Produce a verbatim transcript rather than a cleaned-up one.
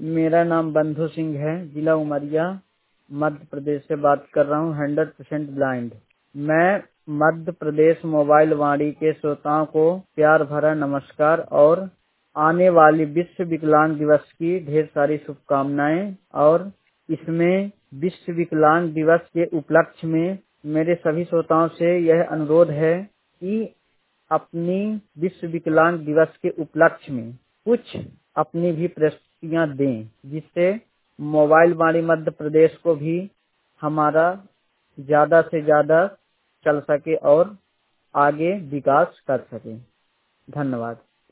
मेरा नाम बंधु सिंह है, जिला उमरिया, मध्य प्रदेश से बात कर रहा हूँ। Hundred percent blind. मैं मध्य प्रदेश मोबाइल वाणी के श्रोताओं को प्यार भरा नमस्कार और आने वाली विश्व विकलांग दिवस की ढेर सारी शुभकामनाएं। और इसमें विश्व विकलांग दिवस के उपलक्ष्य में मेरे सभी श्रोताओं से यह अनुरोध है कि अपनी विश्व विकलांग दिवस के उपलक्ष्य में कुछ अपनी भी प्रस्तुतियां दें, जिससे मोबाइल वाणी मध्य प्रदेश को भी हमारा ज्यादा से ज्यादा चल सके और आगे विकास कर सके। धन्यवाद।